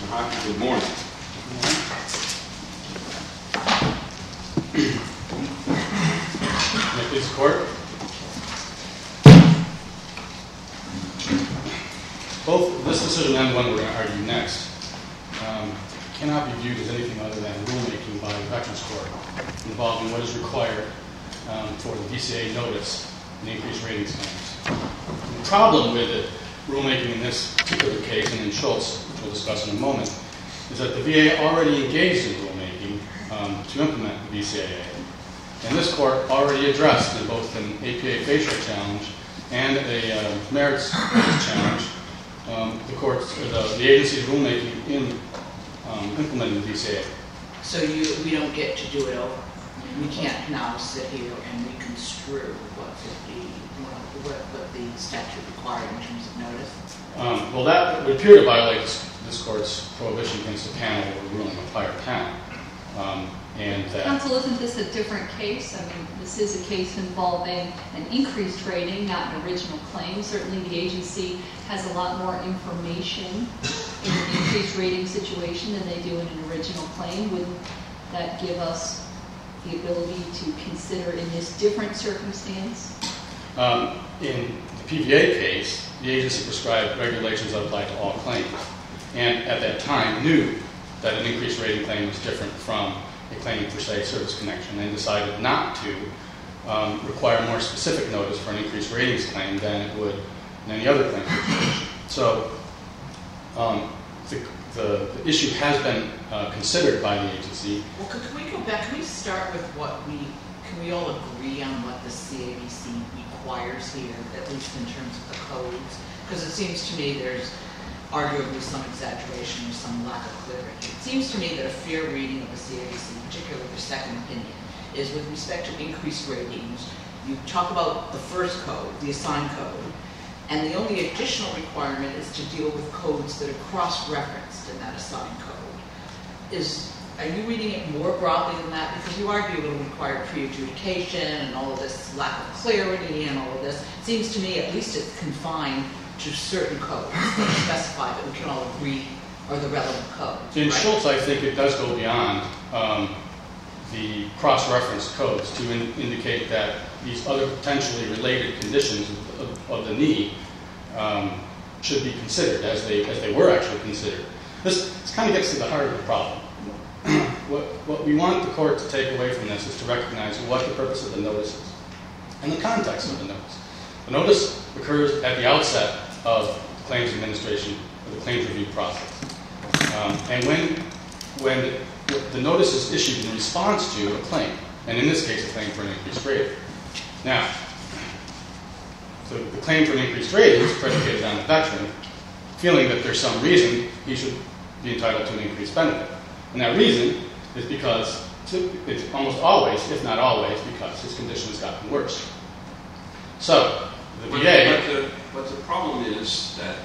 Mr. Hockey, good morning. May it please the Court. Both this decision and one we're going to argue next cannot be viewed as anything other than rulemaking by the Veterans Court involving what is required for the VCA notice and increased ratings claims. The problem with it, rulemaking in this particular case and in Schultz, which we'll discuss in a moment, is that the VA already engaged in rulemaking to implement the VCAA. And this court already addressed in both an APA facial challenge and a merits challenge the agency's rulemaking in implementing the VCAA. So we don't get to do it over. We can't now sit here and reconstrue what the statute required in terms of notice. Well, that would appear to violate this court's prohibition against a panel overruling a prior panel. Counsel, isn't this a different case? I mean, this is a case involving an increased rating, not an original claim. Certainly the agency has a lot more information in an increased rating situation than they do in an original claim. Wouldn't that give us the ability to consider in this different circumstance? In the PVA case, the agency prescribed regulations that apply to all claims, and at that time knew that an increased rating claim was different from a claim for, say, service connection, and decided not to require more specific notice for an increased ratings claim than it would in any other claim situation. So the issue has been considered by the agency. Well, can we go back? Can we start with can we all agree on what the CAVC requires here, at least in terms of the codes? Because it seems to me there's arguably some exaggeration or some lack of clarity. It seems to me that a fair reading of the CAVC, particularly the second opinion, is with respect to increased ratings, you talk about the first code, the assigned code, and the only additional requirement is to deal with codes that are cross-referenced in that assigned code. Are you reading it more broadly than that? Because you argue it will require pre-adjudication and all of this lack of clarity and all of this. It seems to me at least it's confined to certain codes that specify that we can all agree are the relevant codes. In Schultz, I think it does go beyond the cross-referenced codes to indicate that these other potentially related conditions of the knee should be considered as they were actually considered. This kind of gets to the heart of the problem. What we want the court to take away from this is to recognize what the purpose of the notice is and the context of the notice. The notice occurs at the outset of the claims administration, or the claims review process. And when the notice is issued in response to a claim, and in this case a claim for an increased rating. Now, so the claim for an increased rating is predicated on the veteran feeling that there's some reason he should be entitled to an increased benefit. And that reason is because it's almost always, if not always, because his condition has gotten worse. So, the VA... But the problem is that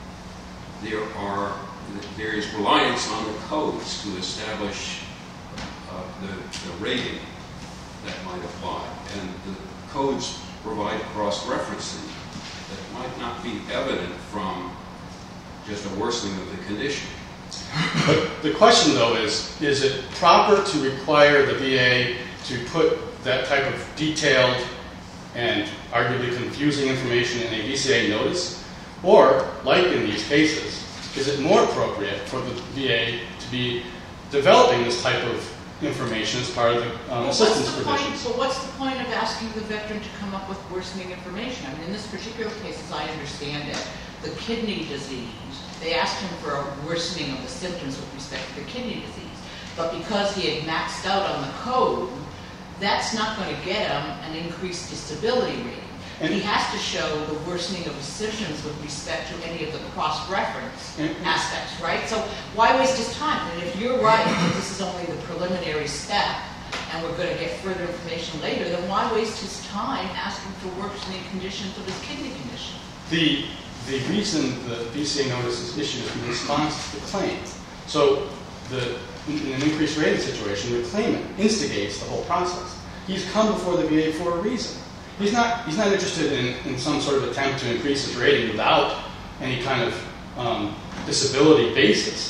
there is reliance on the codes to establish the rating that might apply. And the codes provide cross-referencing that might not be evident from just a worsening of the condition. But the question, though, is it proper to require the VA to put that type of detailed and arguably confusing information in a VCA notice? Or, like in these cases, is it more appropriate for the VA to be developing this type of information as part of the assistance provisions? So what's the point of asking the veteran to come up with worsening information? I mean, in this particular case, as I understand it, the kidney disease, they asked him for a worsening of the symptoms with respect to the kidney disease. But because he had maxed out on the code, that's not going to get him an increased disability rating. And he has to show the worsening of the symptoms with respect to any of the cross-reference aspects, right? So why waste his time? And if you're right that this is only the preliminary step and we're going to get further information later, then why waste his time asking for worsening conditions of his kidney condition? The reason the VCA notice is issued is in response to the claim. So in an increased rating situation, the claimant instigates the whole process. He's come before the VA for a reason. He's not interested in some sort of attempt to increase his rating without any kind of disability basis.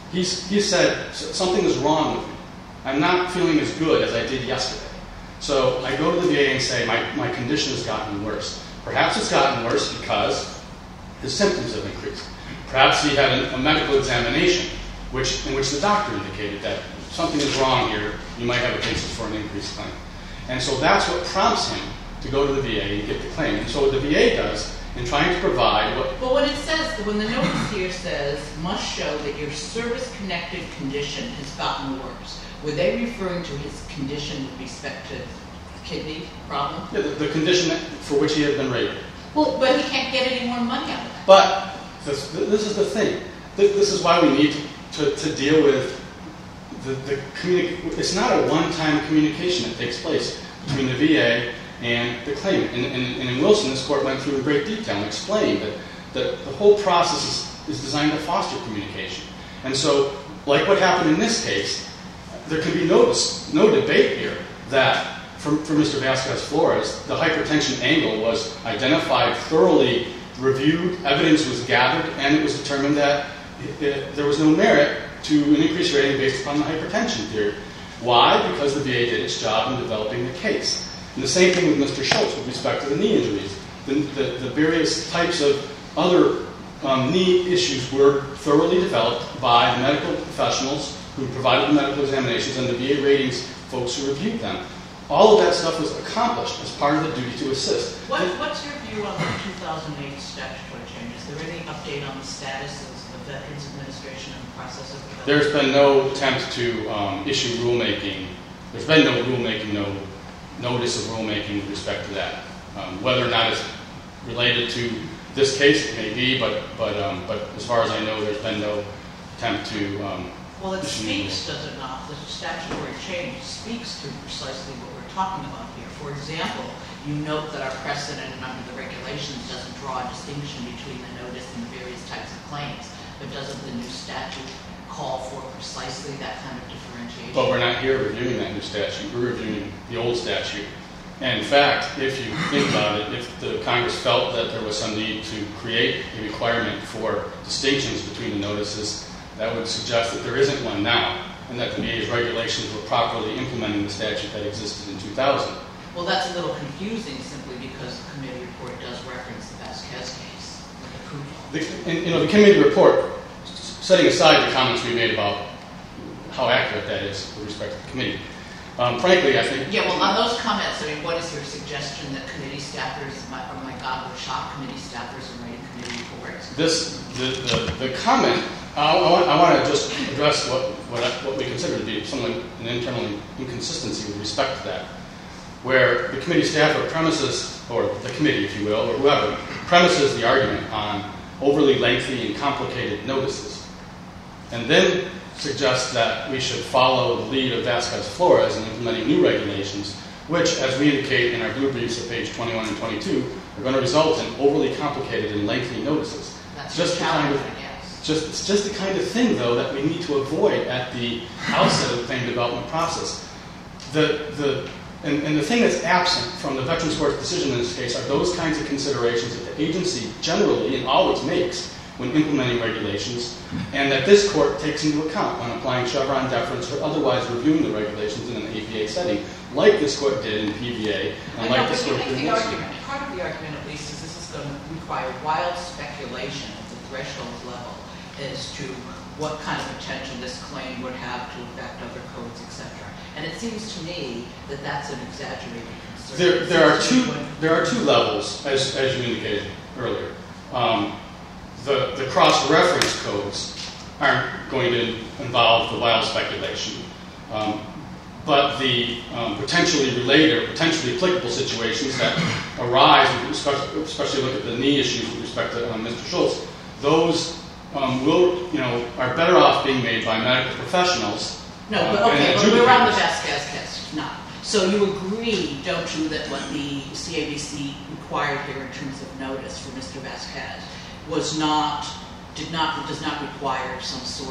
He said, something is wrong with me. I'm not feeling as good as I did yesterday. So I go to the VA and say, my condition has gotten worse. Perhaps it's gotten worse because his symptoms have increased. Perhaps he had a medical examination in which the doctor indicated that something is wrong here, you might have a basis for an increased claim. And so that's what prompts him to go to the VA and get the claim. And so what the VA does in trying to provide what... But when it says, when the notice here says, must show that your service-connected condition has gotten worse, were they referring to his condition with respect to kidney problem? Yeah, the condition for which he had been rated. Well, but he can't get any more money out of that. But this is the thing. This is why we need to deal with it's not a one-time communication that takes place between the VA and the claimant. And in Wilson, this court went through in great detail and explained that the whole process is designed to foster communication. And so, like what happened in this case, there can be no debate here that for Mr. Vasquez-Flores, the hypertension angle was identified, thoroughly reviewed, evidence was gathered, and it was determined that there was no merit to an increased rating based upon the hypertension theory. Why? Because the VA did its job in developing the case. And the same thing with Mr. Schultz with respect to the knee injuries. The various types of other knee issues were thoroughly developed by the medical professionals who provided the medical examinations and the VA ratings folks who reviewed them. All of that stuff was accomplished as part of the duty to assist. What's your view on the 2008 statutory change? Is there any update on the status of the Veterans Administration and the process of development? There's been no attempt to issue rulemaking. There's been no rulemaking, no notice of rulemaking with respect to that. Whether or not it's related to this case, it may be, but as far as I know, there's been no attempt to well, it speaks, does it not? The statutory change speaks to precisely what we're talking about here. For example, you note that our precedent under the regulations doesn't draw a distinction between the notice and the various types of claims, but doesn't the new statute call for precisely that kind of differentiation? But we're not here reviewing that new statute. We're reviewing the old statute. And in fact, if you think about it, if the Congress felt that there was some need to create a requirement for distinctions between the notices, that would suggest that there isn't one now, and that the VA's regulations were properly implementing the statute that existed in 2000. Well, that's a little confusing simply because the committee report does reference the Vasquez case. The committee report, setting aside the comments we made about how accurate that is with respect to the committee, frankly, I think... Yeah, well, on those comments, I mean, what is your suggestion that committee staffers, oh my God, we're shocked committee staffers are writing committee reports? The comment, I want to just address what we consider to be somewhat an internal inconsistency with respect to that, where the committee staffer premises, or the committee, if you will, or whoever, premises the argument on overly lengthy and complicated notices, and then suggests that we should follow the lead of Vasquez-Flores in implementing new regulations, which, as we indicate in our blue briefs at page 21 and 22, are going to result in overly complicated and lengthy notices. That's just it's just the kind of thing, though, that we need to avoid at the outset of the claim development process. And the thing that's absent from the Veterans Court's decision in this case are those kinds of considerations that the agency generally and always makes when implementing regulations, and that this court takes into account when applying Chevron deference or otherwise reviewing the regulations in an APA setting, like this court did in PVA, and like this court did in Wilson. Part of the argument, at least, is this is going to require wild speculation at the threshold level as to what kind of potential this claim would have to affect other codes, etc. And it seems to me that that's an exaggerated concern. There are two levels, as you indicated earlier. The cross-reference codes aren't going to involve the wild speculation, but the potentially related or potentially applicable situations that arise, especially look at the knee issues with respect to Mr. Schultz, those are better off being made by medical professionals. No, but okay, but we're on the Vasquez test now. So you agree, don't you, that what the CAVC required here in terms of notice for Mr. Vasquez does not require some sort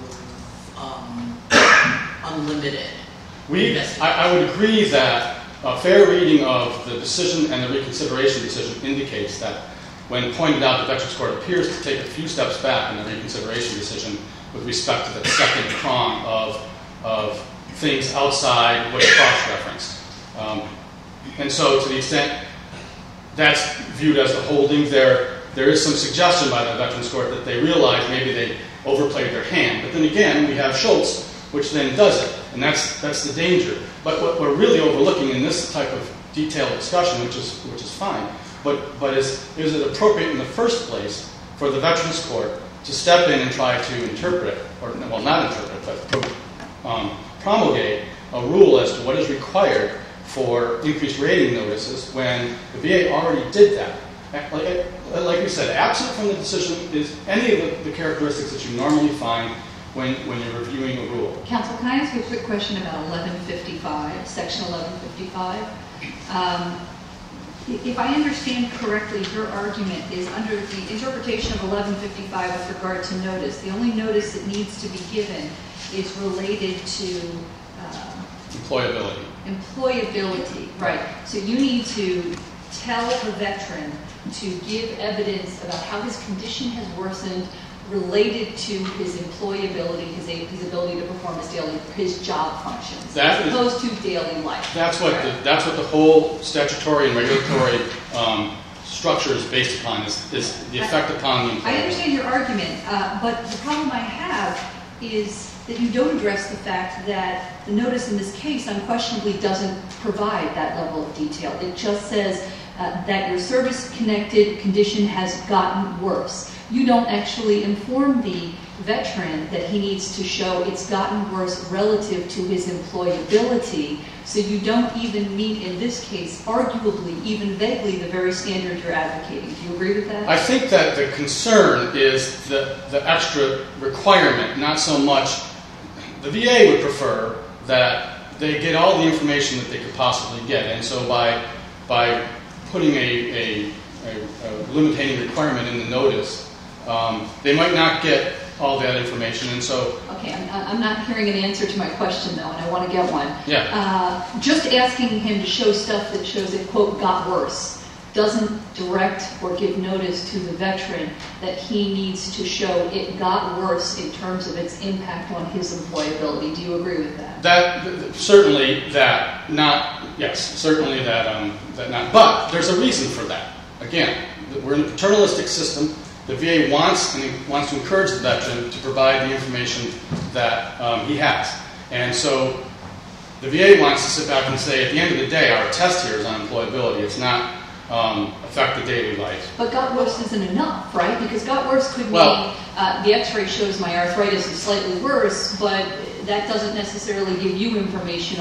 of unlimited investigation? I would agree that a fair reading of the decision and the reconsideration decision indicates that when pointed out, the Veterans Court appears to take a few steps back in the reconsideration decision with respect to the second prong of things outside what's cross-referenced. And so to the extent that's viewed as the holding, there is some suggestion by the Veterans Court that they realize maybe they overplayed their hand. But then again, we have Schultz, which then does it, and that's the danger. But what we're really overlooking in this type of detailed discussion, which is fine, but is it appropriate in the first place for the Veterans Court to step in and try to interpret, or well, not interpret, but promulgate a rule as to what is required for increased rating notices when the VA already did that. Like we said, absent from the decision is any of the characteristics that you normally find when you're reviewing a rule. Counsel, can I ask you a quick question about 1155, Section 1155? If I understand correctly, your argument is under the interpretation of 1155 with regard to notice, the only notice that needs to be given is related to Employability. Employability, right. So you need to tell the veteran to give evidence about how his condition has worsened related to his employability, his ability to perform his job functions, as opposed to daily life. That's what the whole statutory and regulatory structure is based upon, is the effect upon the employer. I understand your argument, but the problem I have is that you don't address the fact that the notice in this case unquestionably doesn't provide that level of detail. It just says that your service-connected condition has gotten worse. You don't actually inform the veteran that he needs to show it's gotten worse relative to his employability, so you don't even meet, in this case, arguably, even vaguely, the very standard you're advocating. Do you agree with that? I think that the concern is the extra requirement, not so much. The VA would prefer that they get all the information that they could possibly get, and so by putting a limiting requirement in the notice, they might not get all that information, and so... Okay, I'm not hearing an answer to my question, though, and I want to get one. Yeah. Just asking him to show stuff that shows it, quote, got worse, doesn't direct or give notice to the veteran that he needs to show it got worse in terms of its impact on his employability. Do you agree with that? Certainly that not. But there's a reason for that. Again, we're in a paternalistic system. The VA wants to encourage the veteran to provide the information that he has. And so the VA wants to sit back and say, at the end of the day, our test here is on employability. It's not affect the daily life. But got worse isn't enough, right? Because got worse could mean the x-ray shows my arthritis is slightly worse, but that doesn't necessarily give you information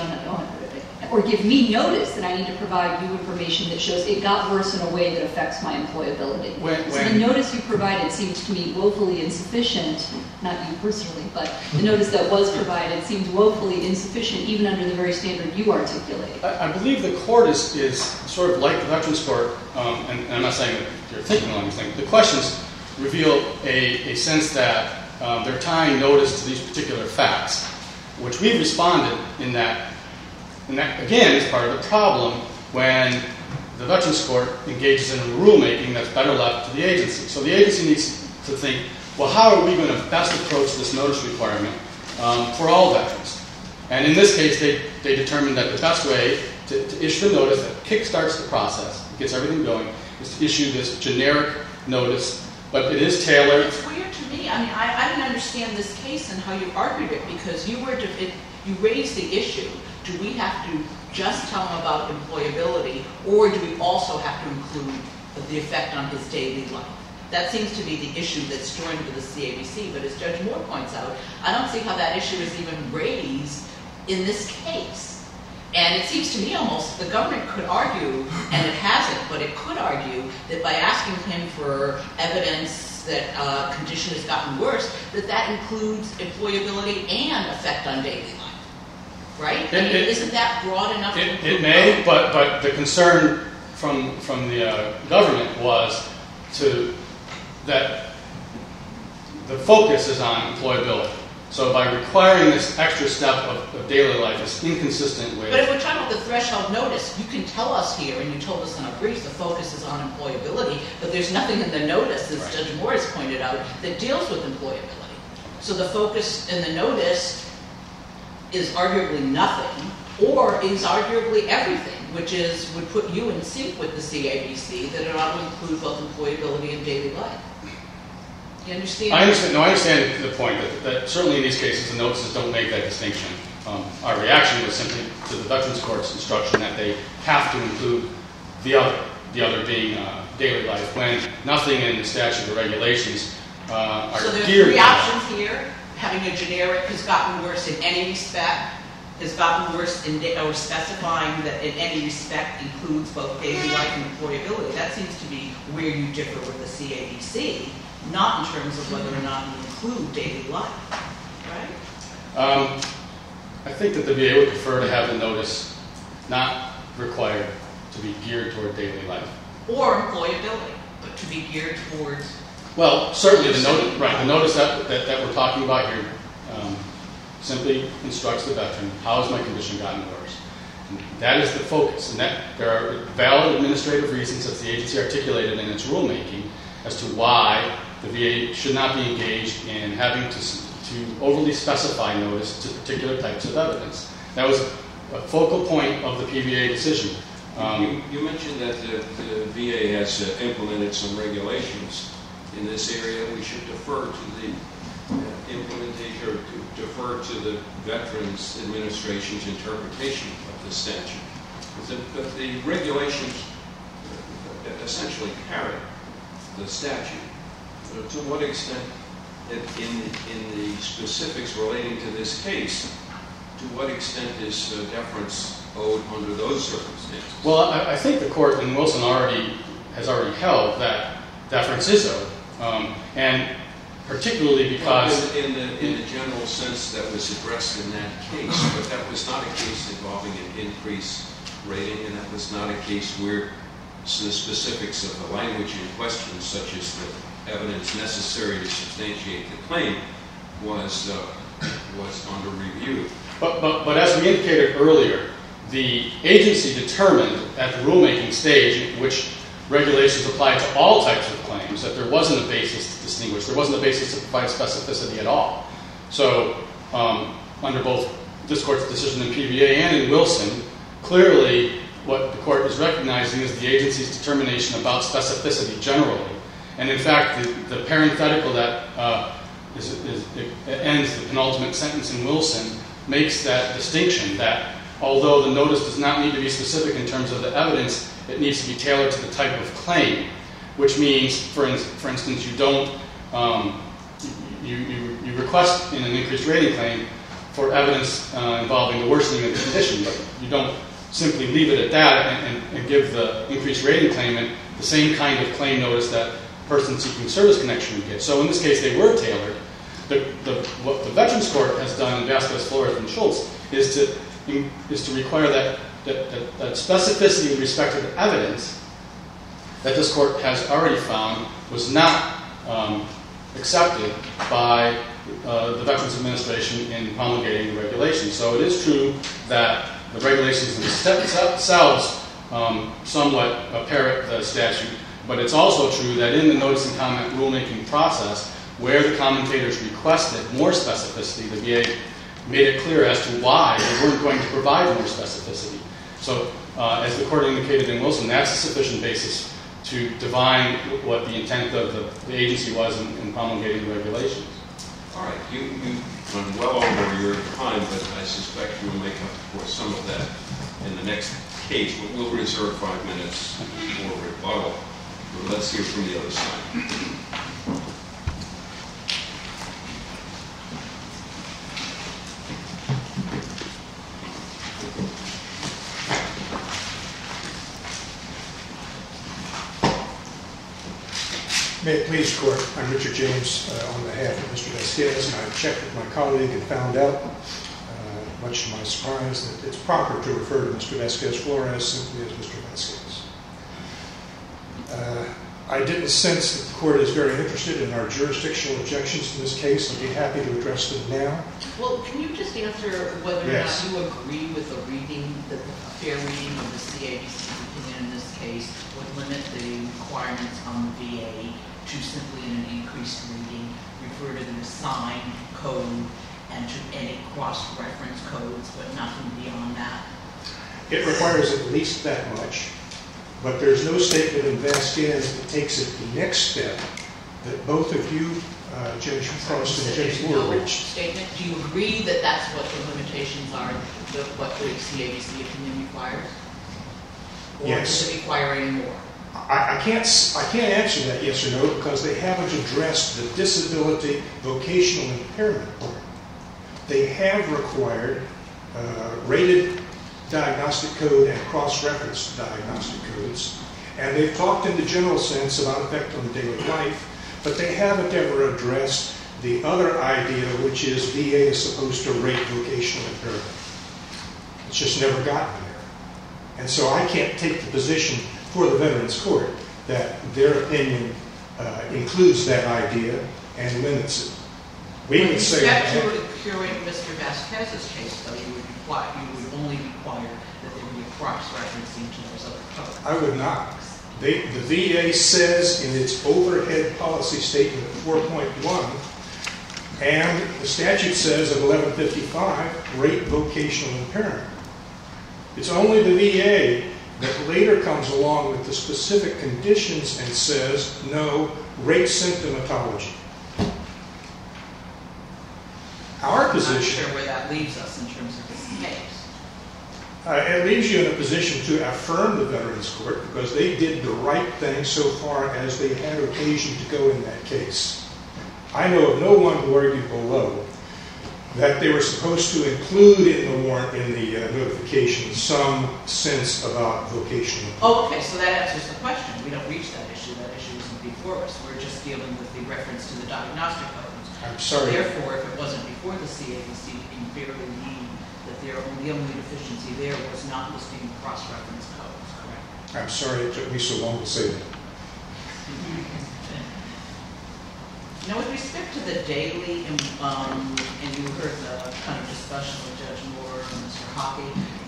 or give me notice that I need to provide you information that shows it got worse in a way that affects my employability. So the notice you provided seems to me woefully insufficient, not you personally, but the notice that was provided seems woefully insufficient even under the very standard you articulate. I believe the court is sort of like the Veterans Court, and I'm not saying that you're thinking on anything. The questions reveal a sense that they're tying notice to these particular facts, which we've responded in that. And that, again, is part of the problem when the Veterans Court engages in rulemaking that's better left to the agency. So the agency needs to think, well, how are we going to best approach this notice requirement for all veterans? And in this case, they determined that the best way to issue a notice that kickstarts the process, gets everything going, is to issue this generic notice, but it is tailored. It's weird to me. I mean, I didn't understand this case and how you argued it, because you raised the issue. Do we have to just tell him about employability, or do we also have to include the effect on his daily life? That seems to be the issue that's joined with the CAVC, but as Judge Moore points out, I don't see how that issue is even raised in this case. And it seems to me almost the government could argue, and it hasn't, but it could argue that by asking him for evidence that a condition has gotten worse, that includes employability and effect on daily life. Right? Isn't that broad enough? It may, but the concern from the government was that the focus is on employability. So by requiring this extra step of daily life is inconsistent with... But if we're talking about the threshold notice, you can tell us here, and you told us in our briefs, the focus is on employability, but there's nothing in the notice, as Judge Moore has pointed out, that deals with employability. So the focus in the notice is arguably nothing, or is arguably everything, which would put you in sync with the CABC, that it ought to include both employability and daily life. You understand? I understand. No, I understand the point that certainly in these cases the notices don't make that distinction. Our reaction was simply to the Veterans Court's instruction that they have to include the other being daily life, when nothing in the statute or regulations are geared. So there's three options here. Having a generic has gotten worse in any respect, has gotten worse or specifying that in any respect includes both daily life and employability. That seems to be where you differ with the CABC, not in terms of whether or not you include daily life, right? I think that the VA would prefer to have the notice not required to be geared toward daily life. Or employability, but to be geared towards... Well, certainly the notice that we're talking about here simply instructs the veteran, how has my condition gotten worse? And that is the focus, and that there are valid administrative reasons that the agency articulated in its rulemaking as to why the VA should not be engaged in having to overly specify notice to particular types of evidence. That was a focal point of the PVA decision. You mentioned that the VA has implemented some regulations in this area. We should defer to the implementation, or defer to the Veterans Administration's interpretation of the statute. But the regulations essentially parrot the statute. To what extent, in the specifics relating to this case, to what extent is deference owed under those circumstances? Well, I think the court in Wilson has already held that deference is owed, and particularly because... In the general sense that was addressed in that case, but that was not a case involving an increased rating, and that was not a case where the specifics of the language in question, such as the evidence necessary to substantiate the claim, was under review. But as we indicated earlier, the agency determined at the rulemaking stage, which regulations applied to all types of claims, that there wasn't a basis to distinguish. There wasn't a basis to provide specificity at all. So under both this court's decision in PVA and in Wilson, clearly what the court is recognizing is the agency's determination about specificity generally. And in fact, the parenthetical that ends the penultimate sentence in Wilson makes that distinction, that although the notice does not need to be specific in terms of the evidence, it needs to be tailored to the type of claim, which means, for instance, you don't you request in an increased rating claim for evidence involving the worsening of the condition, but you don't simply leave it at that and give the increased rating claimant the same kind of claim notice that a person seeking service connection would get. So in this case, they were tailored. What the Veterans Court has done in Vasquez, Flores, and Schultz is to require that specificity with respect to the evidence that this court has already found was not accepted by the Veterans Administration in promulgating the regulations. So it is true that the regulations themselves somewhat parrot the statute, but it's also true that in the notice and comment rulemaking process, where the commentators requested more specificity, the VA made it clear as to why they weren't going to provide more specificity. So, as the court indicated in Wilson, that's a sufficient basis to divine what the intent of the agency was in promulgating the regulations. All right, you've run well over your time, but I suspect you'll make up for some of that in the next case. But we'll reserve 5 minutes for rebuttal. But let's hear from the other side. May it please the Court, I'm Richard James on behalf of Mr. Vasquez, and I checked with my colleague and found out, much to my surprise, that it's proper to refer to Mr. Vasquez Flores simply as Mr. Vasquez. I didn't sense that the court is very interested in our jurisdictional objections in this case. I'd be happy to address them now. Well, can you just answer whether Yes. or not you agree with the reading, that the fair reading of the CABC opinion in this case would limit the requirements on the VA to simply in an increased reading refer to the assigned code and to any cross-reference codes, but nothing beyond that? It requires at least that much, but there's no statement in Vasquez that takes it the next step that both of you, Judge Frost and Judge Moore, No reached. statement. Do you agree that that's what the limitations are, what the CABC opinion requires? Or Yes. does it require any more? I can't answer that yes or no because they haven't addressed the disability vocational impairment part. They have required rated diagnostic code and cross-reference diagnostic codes, and they've talked in the general sense about effect on daily life, but they haven't ever addressed the other idea, which is VA is supposed to rate vocational impairment. It's just never gotten there. And so I can't take the position for the Veterans Court that their opinion includes that idea and limits it. We would say With respect to curing Mr. Vasquez's case, though, you would only require that there be a cross-referencing to those other codes. I would not. The VA says in its overhead policy statement 4.1, and the statute says at 1155, rate vocational impairment. It's only the VA that later comes along with the specific conditions and says, no, rate symptomatology. Our position... I'm not sure where that leaves us in terms of this case. It leaves you in a position to affirm the Veterans Court because they did the right thing so far as they had occasion to go in that case. I know of no one who argued below that they were supposed to include in the warrant, in the notification, some sense about vocational. Oh, okay, so that answers the question. We don't reach that issue. That issue isn't before us. We're just dealing with the reference to the diagnostic codes. I'm sorry. Therefore, if it wasn't before the CABC, you can barely mean that the only deficiency there was not listing cross-reference codes, correct? I'm sorry it took me so long to say that. Now, with respect to the daily, and you heard the kind of discussion with Judge Moore and Mr. Hockey,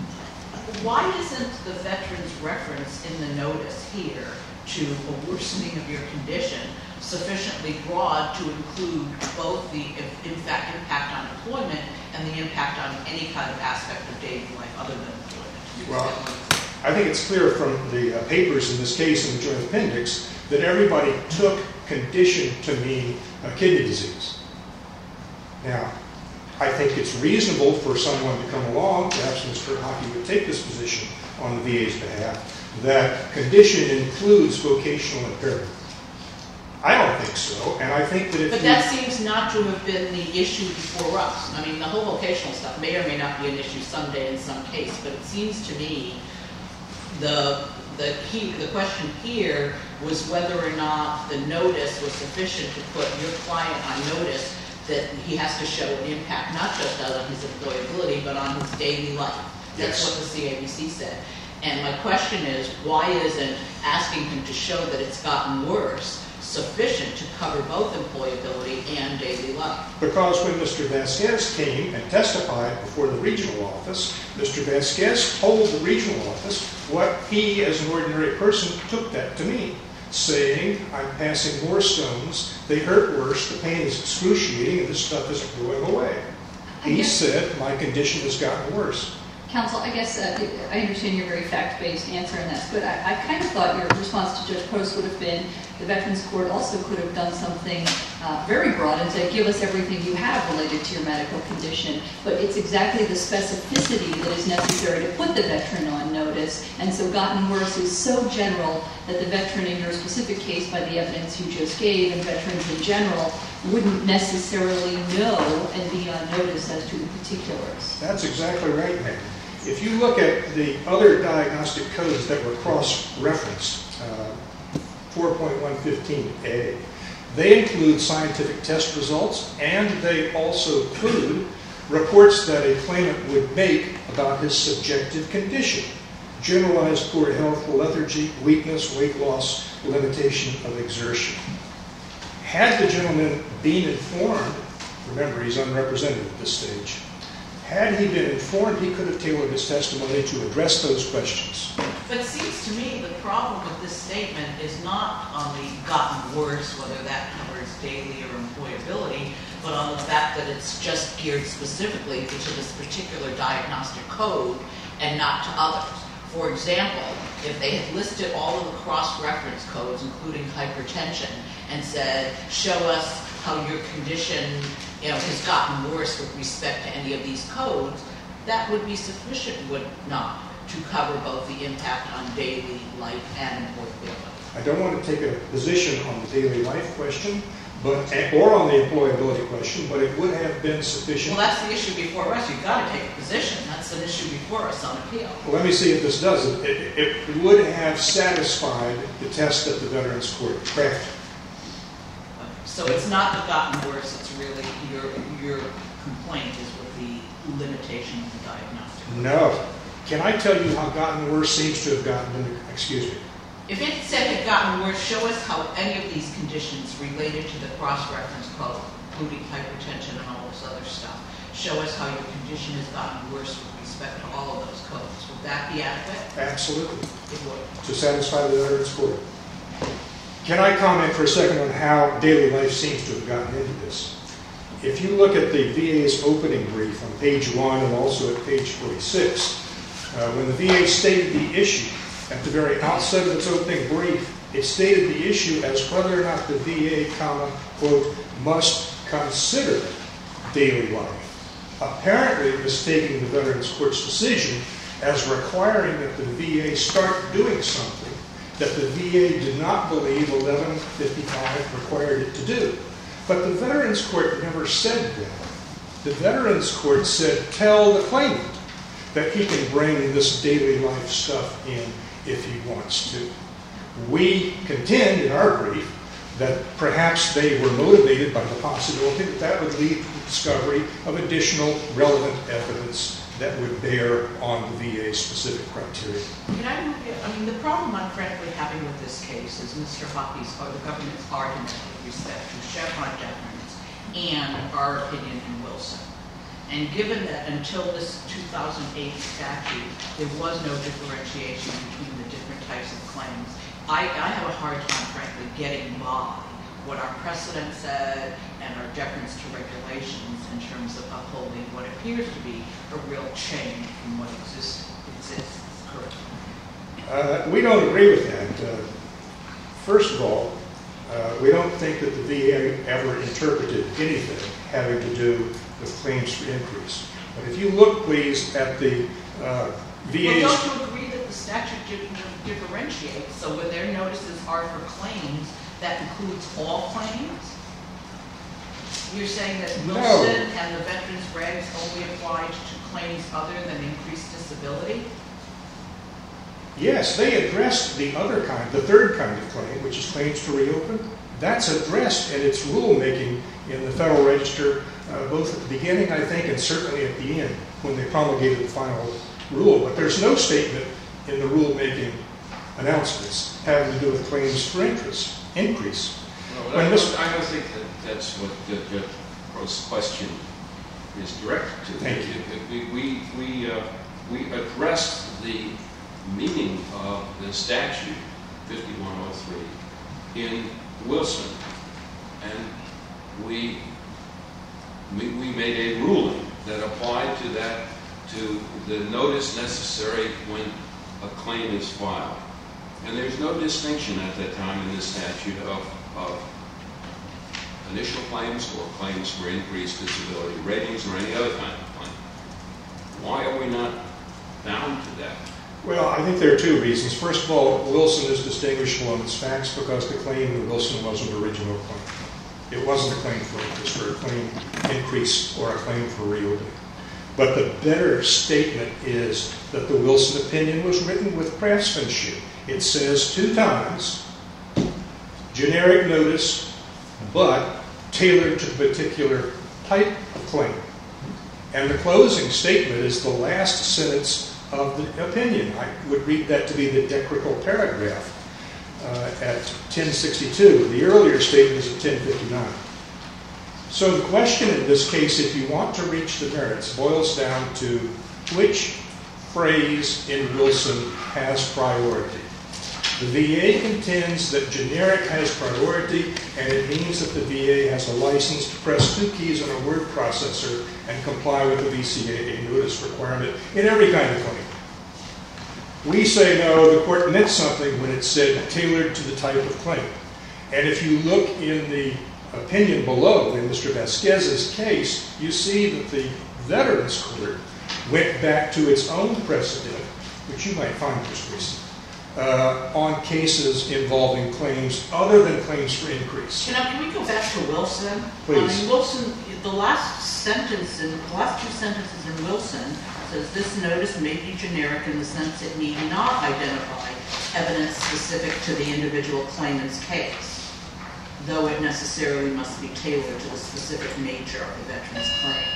why isn't the veteran's reference in the notice here to a worsening of your condition sufficiently broad to include both the, in fact, impact on employment and the impact on any kind of aspect of daily life other than employment? Well, I think it's clear from the papers in this case in the joint appendix that everybody took condition to mean kidney disease. Now, I think it's reasonable for someone to come along, perhaps Mr. Hockey would take this position on the VA's behalf, that condition includes vocational impairment. I don't think so, and I think that if But that seems not to have been the issue before us. I mean, the whole vocational stuff may or may not be an issue someday in some case, but it seems to me the question here was whether or not the notice was sufficient to put your client on notice that he has to show an impact, not just on his employability, but on his daily life. That's what the CABC said. And my question is, why isn't asking him to show that it's gotten worse sufficient to cover both employability and daily life? Because when Mr. Vasquez came and testified before the regional office, Mr. Vasquez told the regional office what he, as an ordinary person, took that to mean, saying, I'm passing more stones, they hurt worse, the pain is excruciating, and this stuff isn't going away. He said, my condition has gotten worse. Counsel, I guess I understand your very fact-based answer in this, but I kind of thought your response to Judge Post would have been the Veterans Court also could have done something very broad and said, give us everything you have related to your medical condition, but it's exactly the specificity that is necessary to put the veteran on notice, and so gotten worse is so general that the veteran in your specific case, by the evidence you just gave, and veterans in general, wouldn't necessarily know and be on notice as to the particulars. That's exactly right, ma'am. If you look at the other diagnostic codes that were cross-referenced, 4.115A, they include scientific test results, and they also include reports that a claimant would make about his subjective condition. generalized poor health, lethargy, weakness, weight loss, limitation of exertion. Had the gentleman been informed, remember he's unrepresented at this stage, had he been informed, he could have tailored his testimony to address those questions. But it seems to me the problem with this statement is not on the gotten worse, whether that covers daily or employability, but on the fact that it's just geared specifically to this particular diagnostic code and not to others. For example, if they had listed all of the cross-reference codes, including hypertension, and said, show us how your condition has gotten worse with respect to any of these codes, that would be sufficient, would not, to cover both the impact on daily life and employability. I don't want to take a position on the daily life question, or on the employability question, but it would have been sufficient. Well, that's the issue before us. You've got to take a position. That's an issue before us on appeal. Well, let me see if this does it. It would have satisfied the test that the Veterans Court crafted. So it's not the gotten worse. It's really your complaint is with the limitation of the diagnostic. No. Can I tell you how gotten worse seems to have gotten? Excuse me. If it said it gotten worse, show us how any of these conditions related to the cross-reference code, including hypertension and all this other stuff, show us how your condition has gotten worse with respect to all of those codes. Would that be adequate? Absolutely. It would. To satisfy the Veterans Court. Can I comment for a second on how daily life seems to have gotten into this? If you look at the VA's opening brief on page 1 and also at page 46, when the VA stated the issue, at the very outset of its opening brief, it stated the issue as whether or not the VA, quote, must consider daily life, apparently mistaking the Veterans Court's decision as requiring that the VA start doing something that the VA did not believe 1155 required it to do. But the Veterans Court never said that. The Veterans Court said, tell the claimant that he can bring this daily life stuff in if he wants to. We contend in our brief that perhaps they were motivated by the possibility that that would lead to the discovery of additional relevant evidence that would bear on the VA's specific criteria. Can I move you? I mean, the problem I'm frankly having with this case is Mr. Hockey's or the government's argument with respect to Chevron deference and our opinion in Wilson. And given that until this 2008 statute, there was no differentiation between the different types of claims, I have a hard time, frankly, getting by what our precedent said and our deference to regulations in terms of upholding what appears to be a real change from what exists currently. We don't agree with that. First of all, we don't think that the VA ever interpreted anything having to do with claims for increase. But if you look, please, at the VA's... Well, don't you agree that the statute differentiates? So when their notices are for claims, that includes all claims? You're saying that Wilson and the Veterans Regs only applied to claims other than increased disability? Yes, they addressed the other kind, the third kind of claim, which is claims to reopen. That's addressed in its rulemaking in the Federal Register, both at the beginning, I think, and certainly at the end, when they promulgated the final rule. But there's no statement in the rulemaking announcements having to do with claims for increase. Well, I don't think that that's what Judge Crow's question is directed to. Thank you. We addressed the meaning of the statute 5103 in Wilson, and we made a ruling that applied to that, to the notice necessary when a claim is filed. And there's no distinction at that time in this statute of initial claims or claims for increased disability ratings or any other kind of claim. Why are we not bound to that? Well, I think there are two reasons. First of all, Wilson is distinguishable on its facts because the claim in Wilson was an original claim. It wasn't a claim for increase or a claim increase or a claim for reopening. But the better statement is that the Wilson opinion was written with craftsmanship. It says 2 times, generic notice, but tailored to the particular type of claim. And the closing statement is the last sentence of the opinion. I would read that to be the decrical paragraph at 1062. The earlier statement is at 1059. So the question in this case, if you want to reach the merits, boils down to which phrase in Wilson has priority. The VA contends that generic has priority, and it means that the VA has a license to press 2 keys on a word processor and comply with the VCAA notice requirement in every kind of claim. We say no, the court meant something when it said tailored to the type of claim. And if you look in the opinion below, in Mr. Vasquez's case, you see that the Veterans Court went back to its own precedent, which you might find just recent, on cases involving claims other than claims for increase. Can we go back to Wilson? Please. Wilson, the last two sentences in Wilson says this notice may be generic in the sense it need not identify evidence specific to the individual claimant's case, though it necessarily must be tailored to the specific nature of the veteran's claim.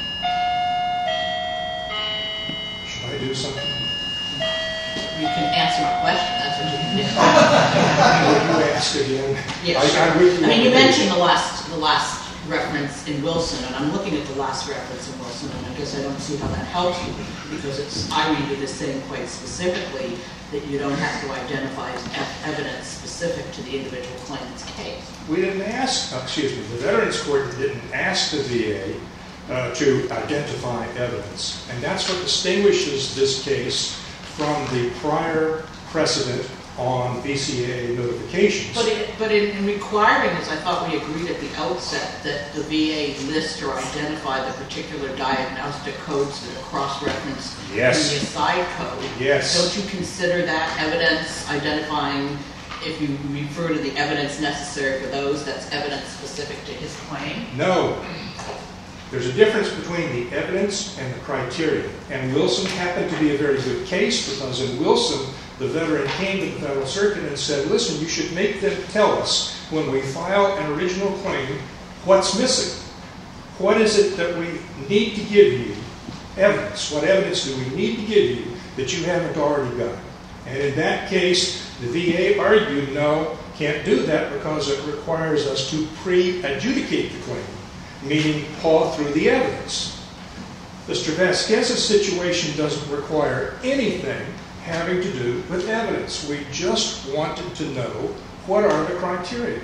Should I do something? You can answer my question. That's what you can do. Would you ask again? Yes. I mean, you mentioned the last reference in Wilson, and I'm looking at the last reference in Wilson, and I guess I don't see how that helps you, because I read it as saying quite specifically that you don't have to identify evidence specific to the individual claimant's case. We didn't ask, the Veterans Court didn't ask the VA to identify evidence. And that's what distinguishes this case from the prior precedent on VCAA notifications. But in requiring this, I thought we agreed at the outset that the VA list or identify the particular diagnostic codes that are cross-referenced in the aside code. Yes. Don't you consider that evidence identifying, if you refer to the evidence necessary for those, that's evidence specific to his claim? No. There's a difference between the evidence and the criteria. And Wilson happened to be a very good case, because in Wilson, the veteran came to the Federal Circuit and said, listen, you should make them tell us when we file an original claim what's missing. What is it that we need to give you evidence? What evidence do we need to give you that you haven't already got? And in that case, the VA argued, no, can't do that because it requires us to pre-adjudicate the claim, meaning paw through the evidence. Mr. Vasquez's situation doesn't require anything having to do with evidence. We just wanted to know what are the criteria.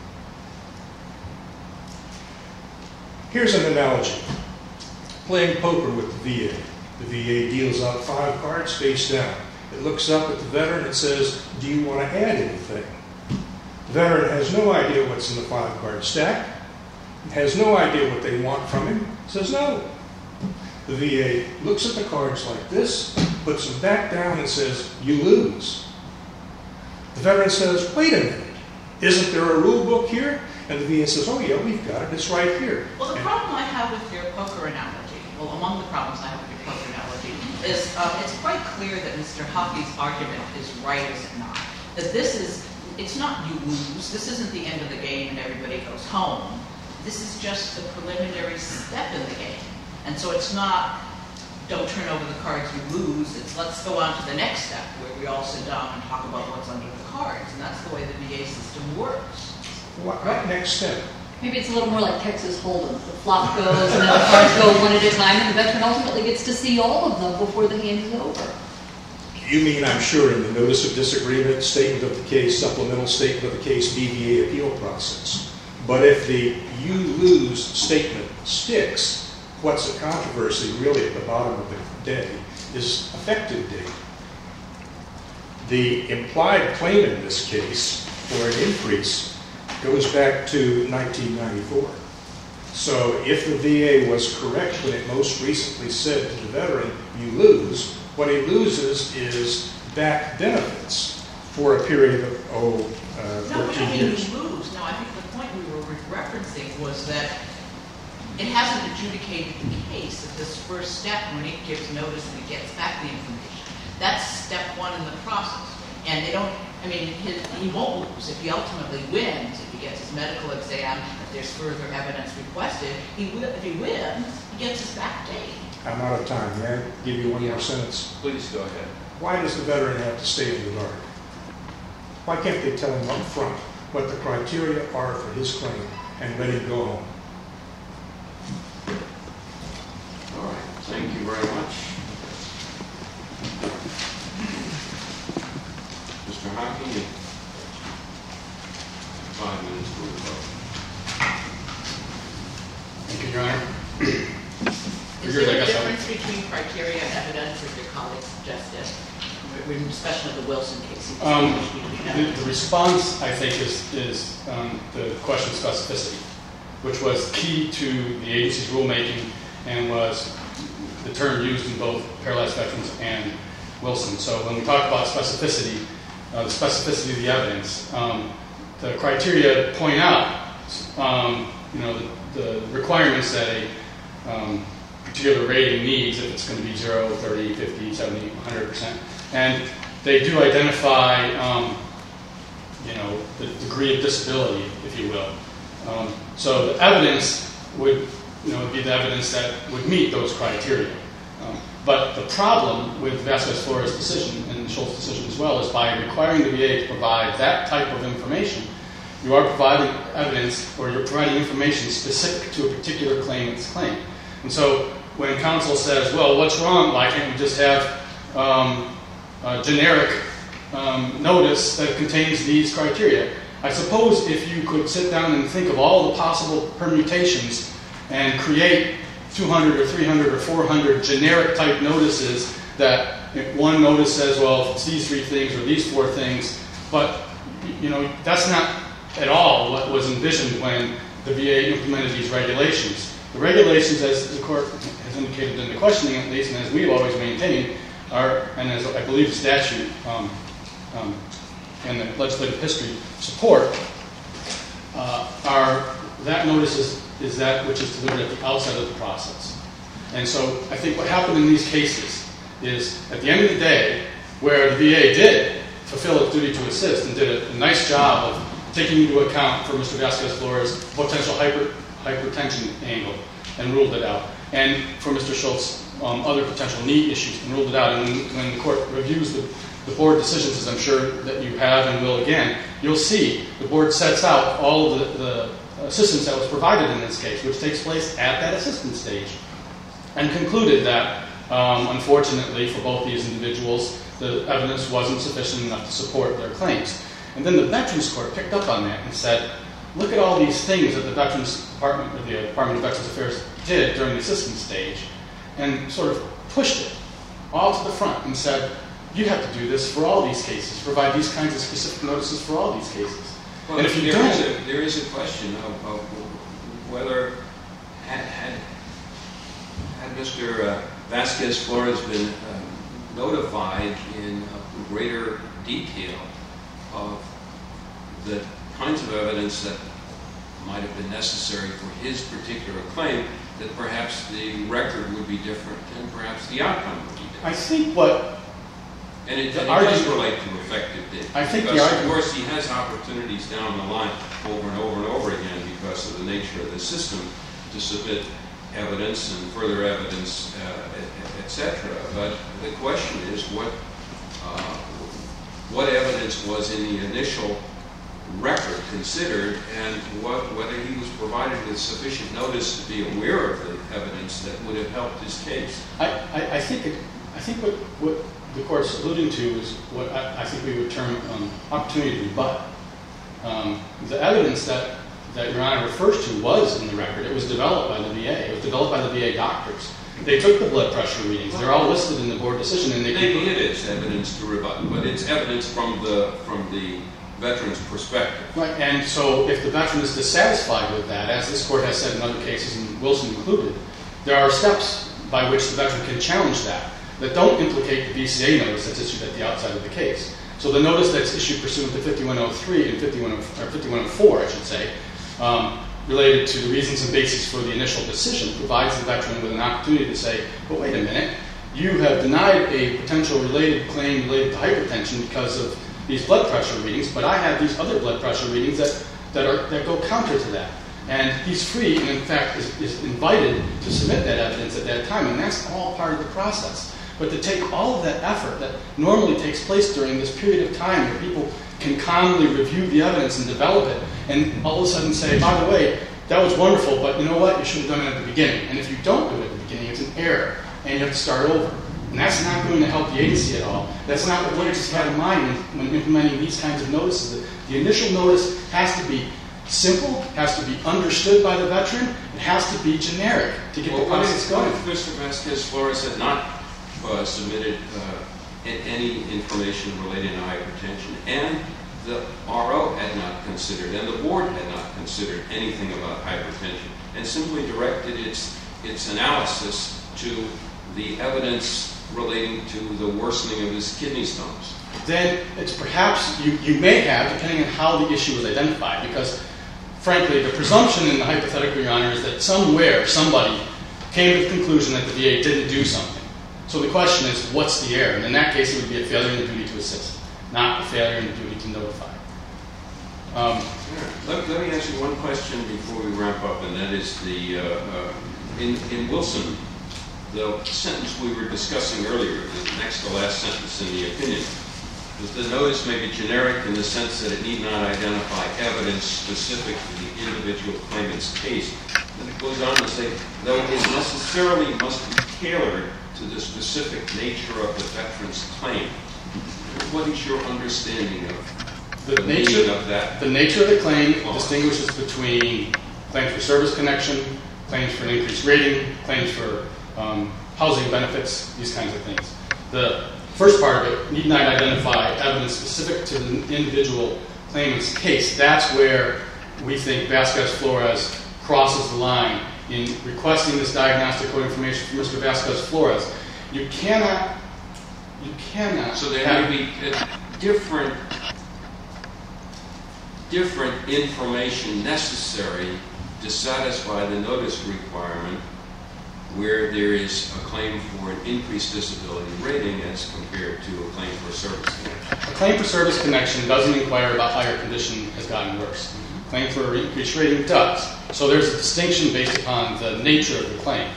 Here's an analogy. Playing poker with the VA. The VA deals out 5 cards face down. It looks up at the veteran and says, do you want to add anything? The veteran has no idea what's in the 5-card stack, has no idea what they want from him, says no. The VA looks at the cards like this, puts them back down and says, you lose. The veteran says, wait a minute, isn't there a rule book here? And the VA says, oh yeah, we've got it, it's right here. Well, the problem I have with your poker analogy, well, among the problems I have with your poker analogy, is it's quite clear that Mr. Hockey's argument is right, is it not? That it's not you lose, this isn't the end of the game and everybody goes home. This is just the preliminary step in the game. And so it's not, don't turn over the cards you lose, it's let's go on to the next step where we all sit down and talk about what's under the cards. And that's the way the VA system works. What next step? Maybe it's a little more like Texas Hold'em. The flop goes and then the cards go one at a time, and the veteran ultimately gets to see all of them before the hand is over. You mean, I'm sure, in the notice of disagreement, statement of the case, supplemental statement of the case, BVA appeal process. But if the you lose statement sticks, what's a controversy really at the bottom of the day is effective date. The implied claim in this case for an increase goes back to 1994. So if the VA was correct when it most recently said to the veteran, you lose, what he loses is back benefits for a period of 14 years. You lose. No, I think the point we were referencing was that it hasn't adjudicated the case at this first step when it gives notice and it gets back the information. That's step 1 in the process. And I mean, he won't lose. If he ultimately wins, if he gets his medical exam, if there's further evidence requested, if he wins, he gets his back date. I'm out of time. May I give you one more sentence? Please go ahead. Why does the veteran have to stay in the dark? Why can't they tell him up front what the criteria are for his claim and let him go home? All right. Thank you very much. Mr. Hockey, 5 minutes for the vote. Thank you, Your Honor. Is there a difference between criteria and evidence, as your colleague suggested, especially the Wilson case? The response, I think, is the question of specificity, which was key to the agency's rulemaking and was the term used in both paralyzed veterans and Wilson. So when we talk about specificity, the specificity of the evidence, the criteria point out, the requirements that a particular rating needs, if it's going to be 0, 30, 50, 70, 100%. And they do identify, the degree of disability, if you will. So the evidence would, be the evidence that would meet those criteria. But the problem with Vasquez-Flores' decision and Schultz's decision as well is by requiring the VA to provide that type of information, you are providing evidence or you're providing information specific to a particular claimant's claim. And so when counsel says, well, what's wrong? Why can't we just have a generic notice that contains these criteria? I suppose if you could sit down and think of all the possible permutations and create 200 or 300 or 400 generic type notices that if one notice says, well, it's these 3 things or these 4 things, but that's not at all what was envisioned when the VA implemented these regulations. The regulations, as the court has indicated in the questioning at least, and as we've always maintained, are, and as I believe the statute and the legislative history support, are that notice is that which is delivered at the outset of the process. And so I think what happened in these cases is, at the end of the day, where the VA did fulfill its duty to assist and did a nice job of taking into account for Mr. Vasquez-Flores' potential hypertension angle and ruled it out, and for Mr. Schultz, other potential knee issues and ruled it out. And when the court reviews the board decisions, as I'm sure that you have and will again, you'll see the board sets out all of the assistance that was provided in this case, which takes place at that assistance stage, and concluded that, unfortunately for both these individuals, the evidence wasn't sufficient enough to support their claims. And then the Veterans Court picked up on that and said, look at all these things that the Veterans Department, or the Department of Veterans Affairs did during the assistance stage, and sort of pushed it all to the front and said, you have to do this for all these cases, provide these kinds of specific notices for all these cases. Well, and if you there is a question of whether had Mr. Vasquez-Flores been notified in greater detail of the kinds of evidence that might have been necessary for his particular claim, that perhaps the record would be different and perhaps the outcome would be different. I think what... And it does relate to effective date. I think because, of course, he has opportunities down the line over and over and over again because of the nature of the system to submit evidence and further evidence, etc. But the question is what evidence was in the initial record considered, and whether he was provided with sufficient notice to be aware of the evidence that would have helped his case. I think what the court's alluding to is what I think we would term opportunity to rebut. The evidence that Your Honor refers to was in the record. It was developed by the VA. It was developed by the VA doctors. They took the blood pressure readings. They're all listed in the board decision. And maybe it is evidence to rebut, but it's evidence from the veteran's perspective. Right, and so if the veteran is dissatisfied with that, as this court has said in other cases, and Wilson included, there are steps by which the veteran can challenge that don't implicate the VCA notice that's issued at the outset of the case. So the notice that's issued pursuant to 5103 and 5104, I should say, related to the reasons and basis for the initial decision, provides the veteran with an opportunity to say, but wait a minute, you have denied a potential related claim related to hypertension because of these blood pressure readings, but I have these other blood pressure readings that go counter to that. And he's free, and in fact is invited to submit that evidence at that time, and that's all part of the process. But to take all of that effort that normally takes place during this period of time where people can calmly review the evidence and develop it, and all of a sudden say, by the way, that was wonderful, but you know what? You should have done it at the beginning. And if you don't do it at the beginning, it's an error, and you have to start over. And that's not going to help the agency at all. That's not what lawyers had in mind when implementing these kinds of notices. The initial notice has to be simple, has to be understood by the veteran, it has to be generic to get the process going. What if Mr. Vasquez-Flores had not submitted any information relating to hypertension, and the RO had not considered, and the board had not considered anything about hypertension, and simply directed its analysis to the evidence relating to the worsening of his kidney stones? Then it's perhaps you may have, depending on how the issue was identified, because frankly, the presumption in the hypothetical, Your Honor, is that somewhere somebody came to the conclusion that the VA didn't do something. So the question is, what's the error? And in that case, it would be a failure in the duty to assist, not a failure in the duty to notify. Let me ask you one question before we wrap up, and that is in Wilson, the sentence we were discussing earlier, the next to last sentence in the opinion, that the notice may be generic in the sense that it need not identify evidence specific to the individual claimant's case. And it goes on to say, though it necessarily must be tailored to the specific nature of the veteran's claim. What is your understanding of the meaning of that? The nature of the claim distinguishes between claims for service connection, claims for an increased rating, claims for housing benefits, these kinds of things. The first part of it need not identify evidence specific to the individual claimant's case. That's where we think Vasquez-Flores crosses the line in requesting this diagnostic code information from Mr. Vasquez-Flores. You cannot. So there may be different information necessary to satisfy the notice requirement where there is a claim for an increased disability rating as compared to a claim for service connection. A claim for service connection doesn't inquire about how your condition has gotten worse. A claim for increased rating does. So there's a distinction based upon the nature of the claim.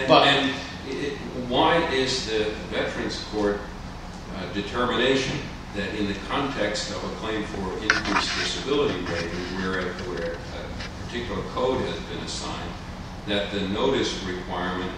Why is the Veterans Court determination that in the context of a claim for increased disability rating where a particular code has been assigned, that the notice requirement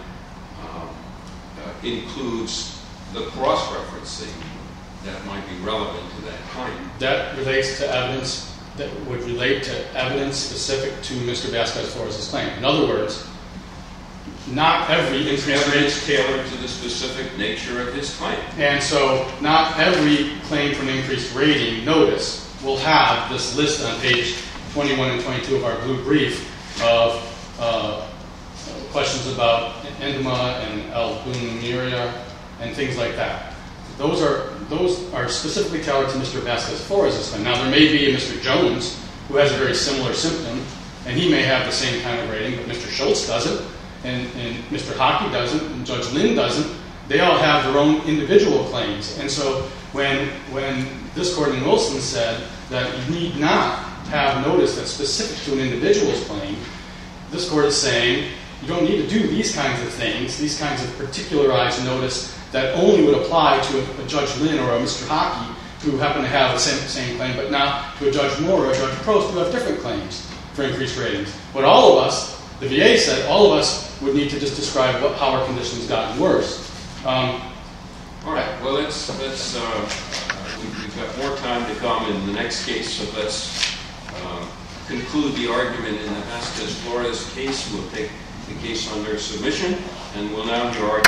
includes the cross-referencing that might be relevant to that claim? That relates to evidence that would relate to evidence specific to Mr. Vasquez-Flores' claim. In other words, not every increased rating is tailored to the specific nature of his claim. And so not every claim for an increased rating notice will have this list on page 21 and 22 of our blue brief of questions about edema and albuminuria and things like that. Those are specifically tailored to Mr. Vasquez-Flores' claim. Now, there may be a Mr. Jones who has a very similar symptom, and he may have the same kind of rating, but Mr. Schultz doesn't, and Mr. Hockey doesn't, and Judge Lynn doesn't. They all have their own individual claims. And so when this court in Wilson said that you need not have notice that's specific to an individual's claim, this court is saying you don't need to do these kinds of things, these kinds of particularized notice that only would apply to a Judge Lynn or a Mr. Hockey who happen to have the same claim, but not to a Judge Moore or a Judge Prost who have different claims for increased ratings. But all of us, the VA said, all of us would need to just describe how our condition's gotten worse. All right. Well, we've got more time to come in the next case, so let's conclude the argument in the Vasquez-Flores case. We'll take the case under submission, and we'll now hear argument.